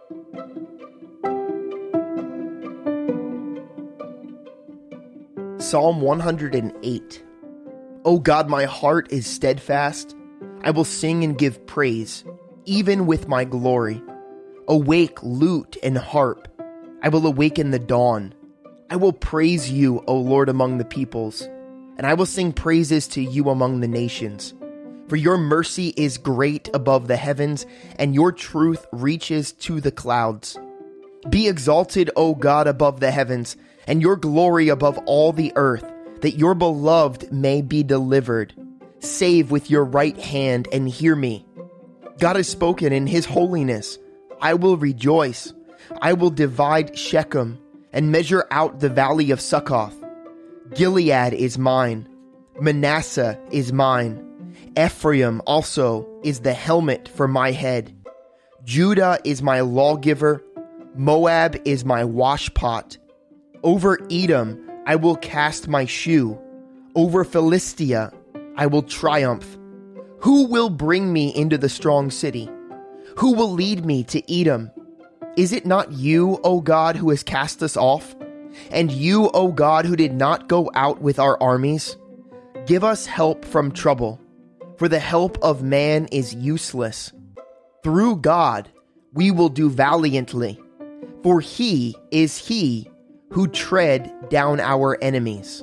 Psalm 108. O God, my heart is steadfast. I will sing and give praise, even with my glory. Awake, lute and harp. I will awaken the dawn. I will praise you, O Lord, among the peoples, and I will sing praises to you among the nations. For your mercy is great above the heavens, and your truth reaches to the clouds. Be exalted, O God, above the heavens, and your glory above all the earth, that your beloved may be delivered. Save with your right hand and hear me. God has spoken in his holiness. I will rejoice. I will divide Shechem and measure out the valley of Succoth. Gilead is mine. Manasseh is mine. Ephraim also is the helmet for my head. Judah is my lawgiver. Moab is my washpot. Over Edom I will cast my shoe. Over Philistia I will triumph. Who will bring me into the strong city? Who will lead me to Edom? Is it not you, O God, who has cast us off? And you, O God, who did not go out with our armies? Give us help from trouble, for the help of man is useless. Through God we will do valiantly, for he is he who tread down our enemies.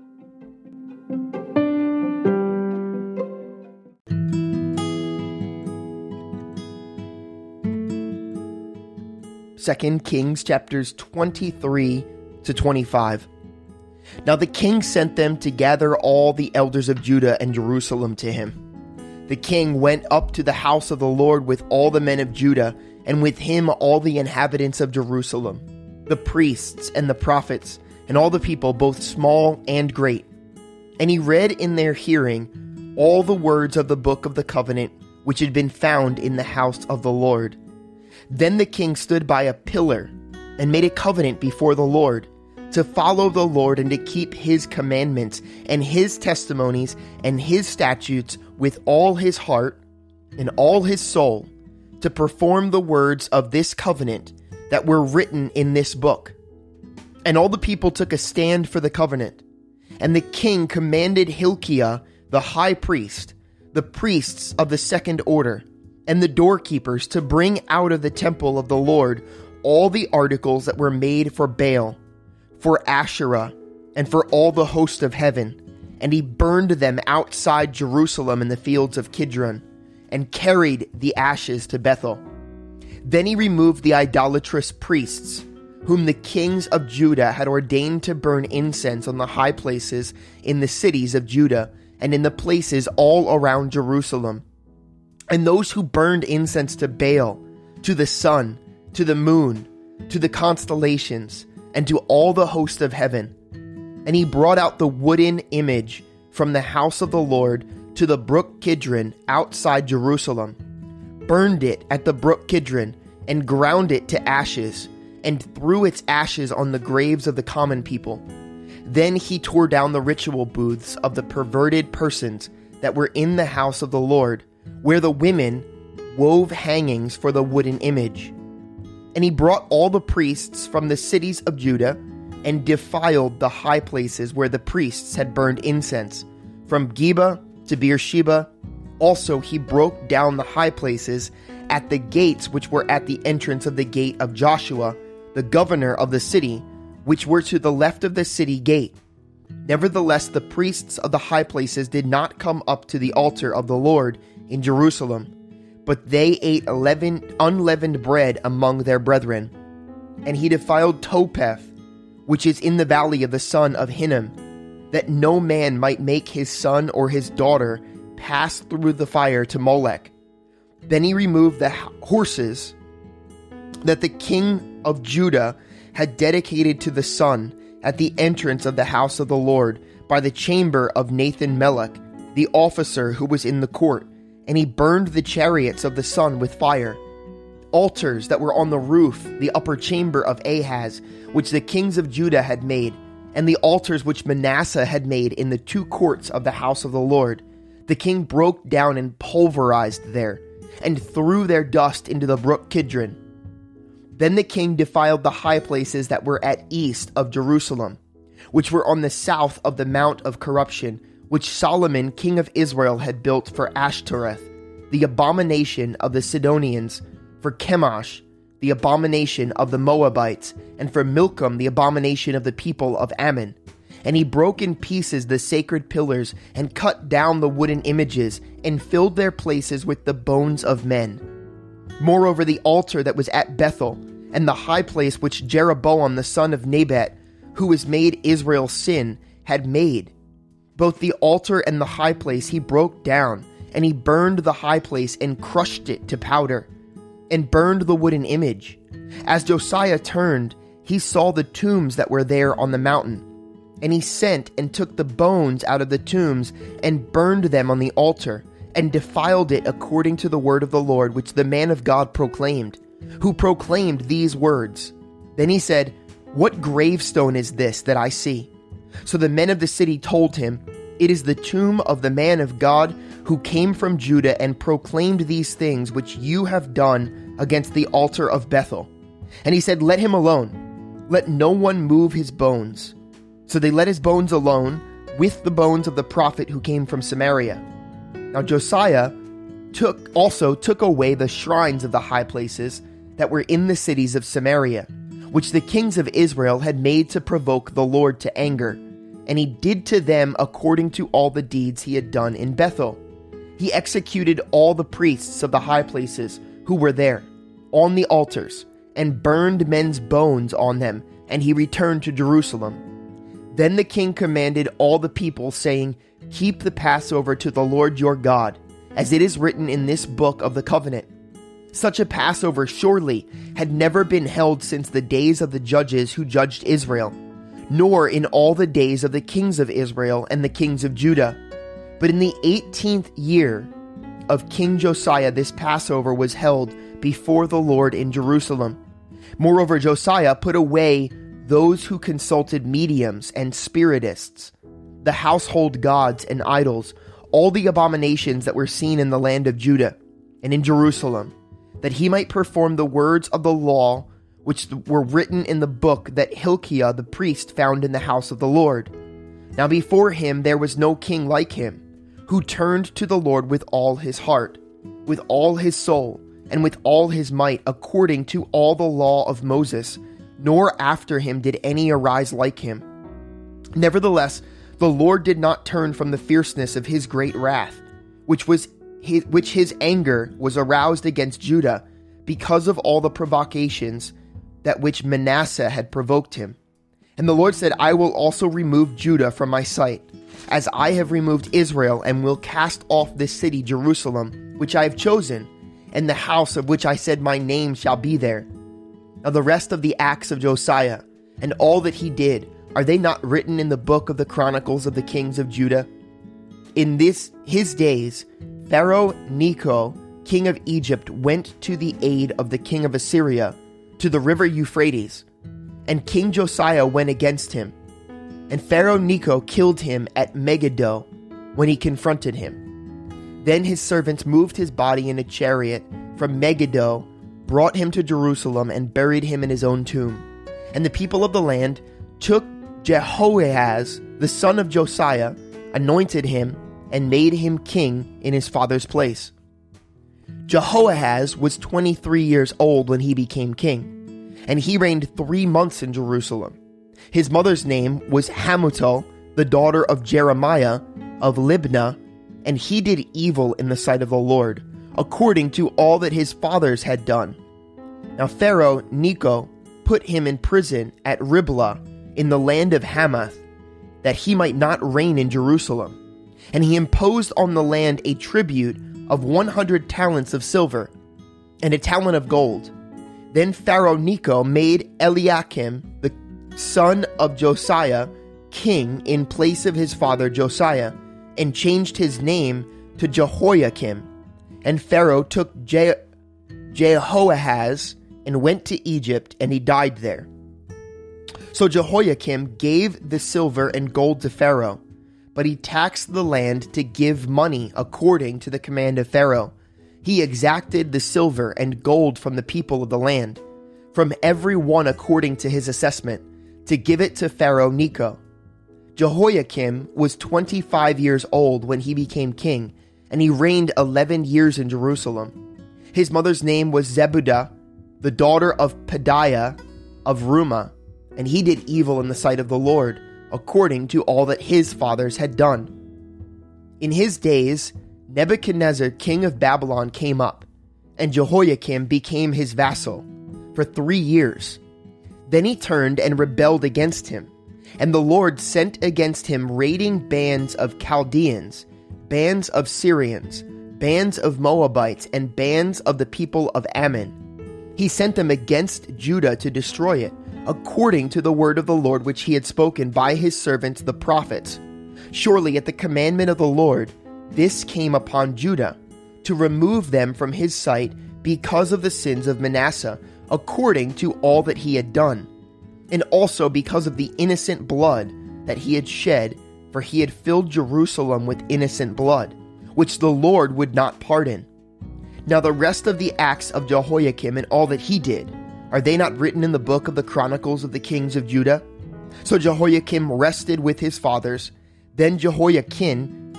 Second Kings chapters 23 to 25. Now the king sent them to gather all the elders of Judah and Jerusalem to him. The king went up to the house of the Lord with all the men of Judah, and with him all the inhabitants of Jerusalem, the priests and the prophets, and all the people, both small and great. And he read in their hearing all the words of the book of the covenant, which had been found in the house of the Lord. Then the king stood by a pillar and made a covenant before the Lord, to follow the Lord and to keep his commandments and his testimonies and his statutes with all his heart and all his soul, to perform the words of this covenant that were written in this book. And all the people took a stand for the covenant. And the king commanded Hilkiah the high priest, the priests of the second order, and the doorkeepers to bring out of the temple of the Lord all the articles that were made for Baal, for Asherah, and for all the host of heaven. And he burned them outside Jerusalem in the fields of Kidron, and carried the ashes to Bethel. Then he removed the idolatrous priests, whom the kings of Judah had ordained to burn incense on the high places in the cities of Judah and in the places all around Jerusalem, and those who burned incense to Baal, to the sun, to the moon, to the constellations, and to all the host of heaven. And he brought out the wooden image from the house of the Lord to the brook Kidron outside Jerusalem, burned it at the brook Kidron, and ground it to ashes, and threw its ashes on the graves of the common people. Then he tore down the ritual booths of the perverted persons that were in the house of the Lord, where the women wove hangings for the wooden image. And he brought all the priests from the cities of Judah, and defiled the high places where the priests had burned incense, from Geba to Beersheba. Also he broke down the high places at the gates which were at the entrance of the gate of Joshua, the governor of the city, which were to the left of the city gate. Nevertheless, the priests of the high places did not come up to the altar of the Lord in Jerusalem, but they ate unleavened bread among their brethren. And he defiled Topheth, which is in the valley of the son of Hinnom, that no man might make his son or his daughter pass through the fire to Molech. Then he removed the horses that the king of Judah had dedicated to the sun at the entrance of the house of the Lord by the chamber of Nathan-Melech, the officer who was in the court, and he burned the chariots of the sun with fire. Altars that were on the roof, the upper chamber of Ahaz, which the kings of Judah had made, and the altars which Manasseh had made in the two courts of the house of the Lord, the king broke down and pulverized there, and threw their dust into the brook Kidron. Then the king defiled the high places that were at east of Jerusalem, which were on the south of the Mount of Corruption, which Solomon king of Israel had built for Ashtoreth, the abomination of the Sidonians, for Chemosh, the abomination of the Moabites, and for Milcom, the abomination of the people of Ammon. And he broke in pieces the sacred pillars, and cut down the wooden images, and filled their places with the bones of men. Moreover, the altar that was at Bethel, and the high place which Jeroboam the son of Nebat, who has made Israel sin, had made, both the altar and the high place he broke down, and he burned the high place and crushed it to powder, and burned the wooden image. As Josiah turned, he saw the tombs that were there on the mountain. And he sent and took the bones out of the tombs, and burned them on the altar, and defiled it according to the word of the Lord, which the man of God proclaimed, who proclaimed these words. Then he said, "What gravestone is this that I see?" So the men of the city told him, "It is the tomb of the man of God who came from Judah and proclaimed these things which you have done against the altar of Bethel." And he said, "Let him alone. Let no one move his bones." So they let his bones alone, with the bones of the prophet who came from Samaria. Now Josiah also took away the shrines of the high places that were in the cities of Samaria, which the kings of Israel had made to provoke the Lord to anger. And he did to them according to all the deeds he had done in Bethel. He executed all the priests of the high places who were there, on the altars, and burned men's bones on them, and he returned to Jerusalem. Then the king commanded all the people, saying, "Keep the Passover to the Lord your God, as it is written in this book of the covenant." Such a Passover surely had never been held since the days of the judges who judged Israel, nor in all the days of the kings of Israel and the kings of Judah. But in the 18th year of King Josiah, this Passover was held before the Lord in Jerusalem. Moreover, Josiah put away those who consulted mediums and spiritists, the household gods and idols, all the abominations that were seen in the land of Judah and in Jerusalem, that he might perform the words of the law which were written in the book that Hilkiah the priest found in the house of the Lord. Now before him there was no king like him, who turned to the Lord with all his heart, with all his soul, and with all his might, according to all the law of Moses, nor after him did any arise like him. Nevertheless, the Lord did not turn from the fierceness of his great wrath, which his anger was aroused against Judah, because of all the provocations that which Manasseh had provoked him. And the Lord said, "I will also remove Judah from my sight, as I have removed Israel, and will cast off this city Jerusalem, which I have chosen, and the house of which I said my name shall be there." Now the rest of the acts of Josiah, and all that he did, are they not written in the book of the Chronicles of the kings of Judah? In his days, Pharaoh Necho, king of Egypt, went to the aid of the king of Assyria, to the river Euphrates, and King Josiah went against him. And Pharaoh Necho killed him at Megiddo when he confronted him. Then his servants moved his body in a chariot from Megiddo, brought him to Jerusalem, and buried him in his own tomb. And the people of the land took Jehoahaz, the son of Josiah, anointed him, and made him king in his father's place. Jehoahaz was 23 years old when he became king, and he reigned 3 months in Jerusalem. His mother's name was Hamutal, the daughter of Jeremiah of Libnah, and he did evil in the sight of the Lord, according to all that his fathers had done. Now Pharaoh Necho put him in prison at Riblah in the land of Hamath, that he might not reign in Jerusalem. And he imposed on the land a tribute of 100 talents of silver, and a talent of gold. Then Pharaoh Necho made Eliakim, the son of Josiah, king in place of his father Josiah, and changed his name to Jehoiakim. And Pharaoh took Jehoahaz and went to Egypt, and he died there. So Jehoiakim gave the silver and gold to Pharaoh, but he taxed the land to give money according to the command of Pharaoh. He exacted the silver and gold from the people of the land. from every one according to his assessment, to give it to Pharaoh Necho. Jehoiakim was 25 years old when he became king, and he reigned 11 years in Jerusalem. His mother's name was Zebudah, the daughter of Pedaiah of Rumah, and he did evil in the sight of the Lord, according to all that his fathers had done. In his days, Nebuchadnezzar, king of Babylon, came up, and Jehoiakim became his vassal for 3 years. Then he turned and rebelled against him, and the Lord sent against him raiding bands of Chaldeans, bands of Syrians, bands of Moabites, and bands of the people of Ammon. He sent them against Judah to destroy it, according to the word of the Lord which he had spoken by his servants the prophets. Surely at the commandment of the Lord, this came upon Judah, to remove them from his sight because of the sins of Manasseh, according to all that he had done, and also because of the innocent blood that he had shed, for he had filled Jerusalem with innocent blood, which the Lord would not pardon. Now the rest of the acts of Jehoiakim and all that he did, are they not written in the book of the Chronicles of the kings of Judah? So Jehoiakim rested with his fathers. Then Jehoiachin,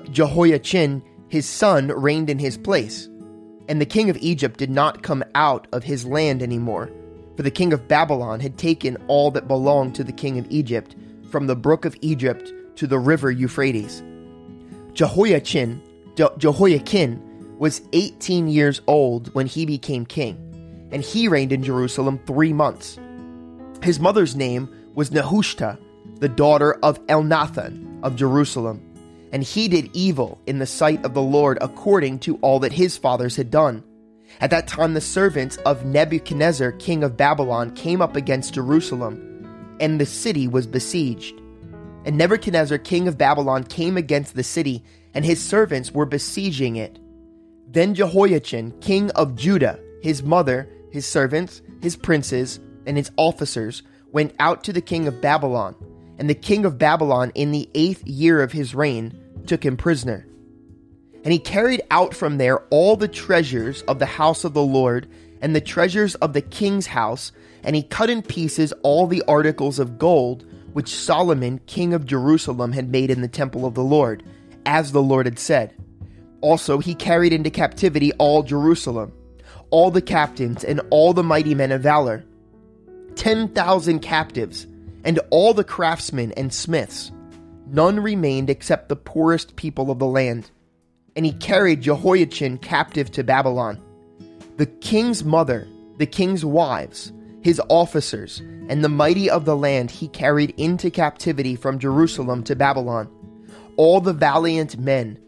his son, reigned in his place. And the king of Egypt did not come out of his land anymore, for the king of Babylon had taken all that belonged to the king of Egypt, from the brook of Egypt to the river Euphrates. Jehoiakim was 18 years old when he became king, and he reigned in Jerusalem 3 months. His mother's name was Nehushta, the daughter of Elnathan of Jerusalem, and he did evil in the sight of the Lord according to all that his fathers had done. At that time the servants of Nebuchadnezzar, king of Babylon, came up against Jerusalem, and the city was besieged. And Nebuchadnezzar, king of Babylon, came against the city, and his servants were besieging it. Then Jehoiachin, king of Judah, his mother, his servants, his princes, and his officers went out to the king of Babylon, and the king of Babylon in the 8th year of his reign took him prisoner. And he carried out from there all the treasures of the house of the Lord, and the treasures of the king's house, and he cut in pieces all the articles of gold which Solomon, king of Jerusalem, had made in the temple of the Lord, as the Lord had said. Also he carried into captivity all Jerusalem, all the captains, and all the mighty men of valor, 10,000 captives, and all the craftsmen and smiths. None remained except the poorest people of the land. And he carried Jehoiachin captive to Babylon. The king's mother, the king's wives, his officers, and the mighty of the land he carried into captivity from Jerusalem to Babylon. All the valiant men,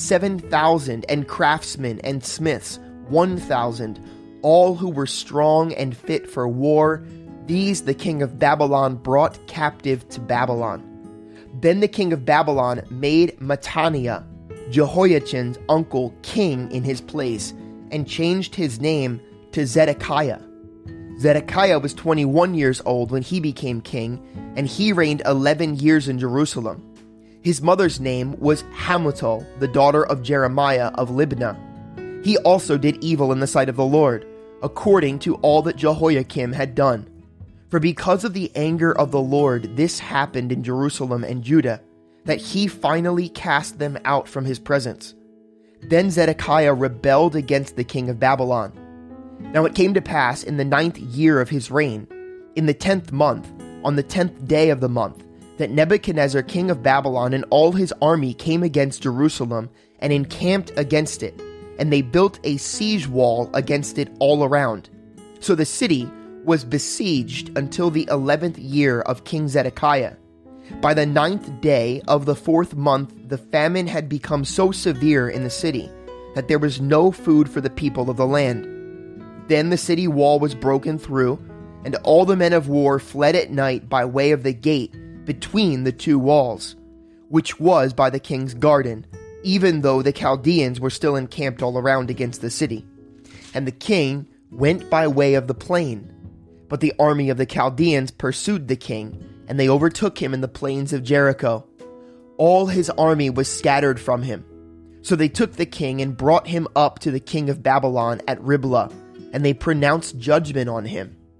7,000, and craftsmen and smiths, 1,000, all who were strong and fit for war, these the king of Babylon brought captive to Babylon. Then the king of Babylon made Mattaniah, Jehoiachin's uncle, king in his place, and changed his name to Zedekiah. Zedekiah was 21 years old when he became king, and he reigned 11 years in Jerusalem. His mother's name was Hamutal, the daughter of Jeremiah of Libnah. He also did evil in the sight of the Lord, according to all that Jehoiakim had done. For because of the anger of the Lord, this happened in Jerusalem and Judah, that he finally cast them out from his presence. Then Zedekiah rebelled against the king of Babylon. Now it came to pass in the 9th year of his reign, in the 10th month, on the 10th day of the month, that Nebuchadnezzar, king of Babylon, and all his army came against Jerusalem and encamped against it, and they built a siege wall against it all around. So the city was besieged until the 11th year of King Zedekiah. By the 9th day of the 4th month, the famine had become so severe in the city that there was no food for the people of the land. Then the city wall was broken through, and all the men of war fled at night by way of the gate between the two walls, which was by the king's garden, even though the Chaldeans were still encamped all around against the city. And the king went by way of the plain. But the army of the Chaldeans pursued the king, and they overtook him in the plains of Jericho. All his army was scattered from him. So they took the king and brought him up to the king of Babylon at Riblah, and they pronounced judgment on him.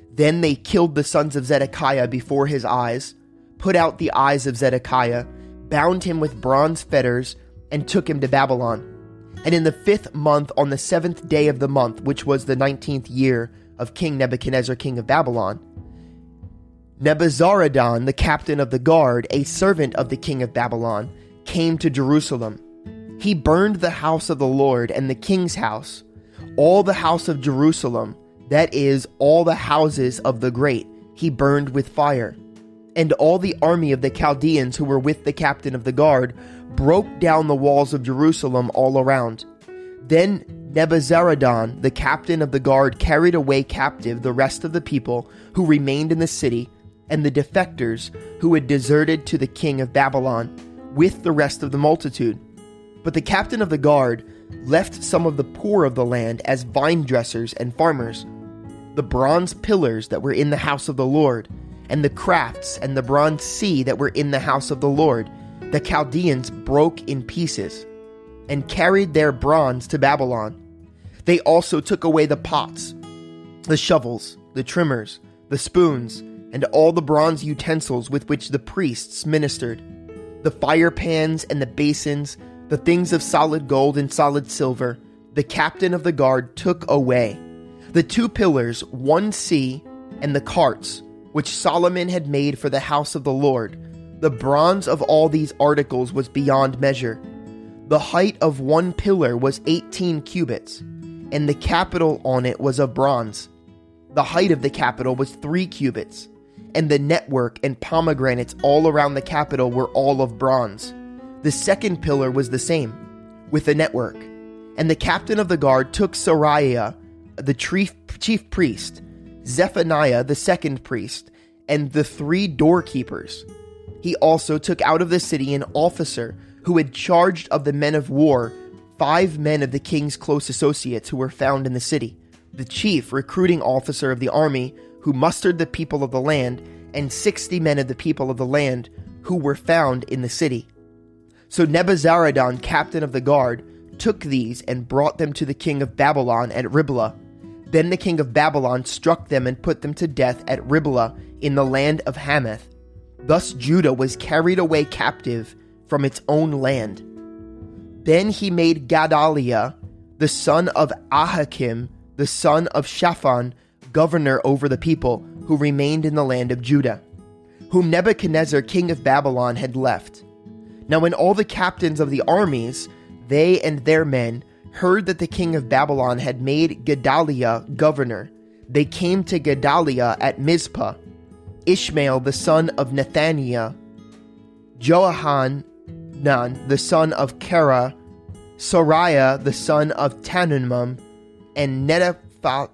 Then they killed the sons of Zedekiah before his eyes, put out the eyes of Zedekiah, bound him with bronze fetters, and took him to Babylon. And in the 5th month, on the 7th day of the month, which was the 19th year of King Nebuchadnezzar, king of Babylon, Nebuzaradan, the captain of the guard, a servant of the king of Babylon, came to Jerusalem. He burned the house of the Lord and the king's house, all the house of Jerusalem, that is, all the houses of the great, he burned with fire. And all the army of the Chaldeans who were with the captain of the guard broke down the walls of Jerusalem all around. Then Nebuzaradan, the captain of the guard, carried away captive the rest of the people who remained in the city, and the defectors who had deserted to the king of Babylon, with the rest of the multitude. But the captain of the guard left some of the poor of the land as vine dressers and farmers. The bronze pillars that were in the house of the Lord, and the crafts and the bronze sea that were in the house of the Lord, the Chaldeans broke in pieces, and carried their bronze to Babylon. They also took away the pots, the shovels, the trimmers, the spoons, and all the bronze utensils with which the priests ministered, the fire pans and the basins, the things of solid gold and solid silver, the captain of the guard took away. The 2 pillars, 1 sea, and the carts, which Solomon had made for the house of the Lord, the bronze of all these articles was beyond measure. The height of 1 pillar was 18 cubits, and the capital on it was of bronze. The height of the capital was 3 cubits, and the network and pomegranates all around the capital were all of bronze. The 2nd pillar was the same, with the network. And the captain of the guard took Seraiah, the chief priest, Zephaniah, the 2nd priest, and the 3 doorkeepers. He also took out of the city an officer who had charged of the men of war 5 men of the king's close associates who were found in the city, the chief recruiting officer of the army who mustered the people of the land, and 60 men of the people of the land who were found in the city. So Nebuzaradan, captain of the guard, took these and brought them to the king of Babylon at Riblah. Then the king of Babylon struck them and put them to death at Riblah in the land of Hamath. Thus Judah was carried away captive from its own land. Then he made Gedaliah, the son of Ahikam, the son of Shaphan, governor over the people who remained in the land of Judah, whom Nebuchadnezzar, king of Babylon, had left. Now when all the captains of the armies, they and their men, heard that the king of Babylon had made Gedaliah governor, they came to Gedaliah at Mizpah. Ishmael the son of Nethaniah, Johanan the son of Kara, Seraiah the son of Tanumim, and Netophathite,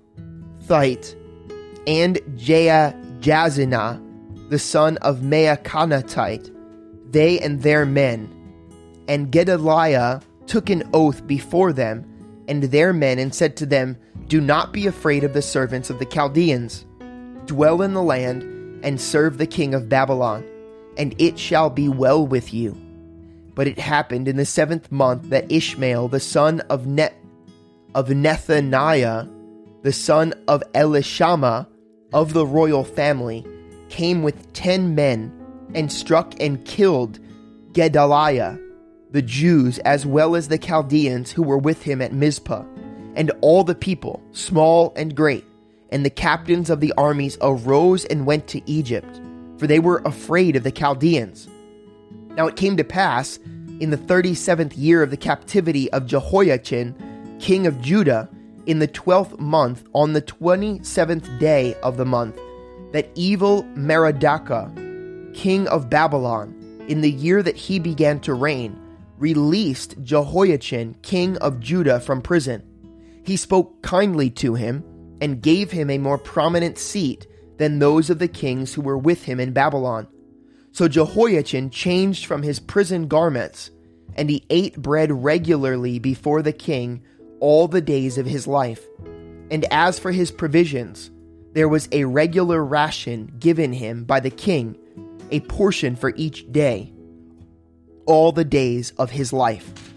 and Jaazaniah the son of Maaconatite, they and their men. And Gedaliah took an oath before them and their men, and said to them, Do not be afraid of the servants of the Chaldeans. Dwell in the land, and serve the king of Babylon, and it shall be well with you. But it happened in the 7th month that Ishmael the son of Nethaniah, the son of Elishama, of the royal family, came with 10 men, and struck and killed Gedaliah, the Jews as well as the Chaldeans who were with him at Mizpah, and all the people, small and great, and the captains of the armies arose and went to Egypt, for they were afraid of the Chaldeans. Now it came to pass, in the 37th year of the captivity of Jehoiachin, king of Judah, in the 12th month, on the 27th day of the month, that evil Merodach, king of Babylon, in the year that he began to reign, released Jehoiachin, king of Judah, from prison. He spoke kindly to him, and gave him a more prominent seat than those of the kings who were with him in Babylon. So Jehoiachin changed from his prison garments, and he ate bread regularly before the king all the days of his life. And as for his provisions, there was a regular ration given him by the king, a portion for each day, all the days of his life.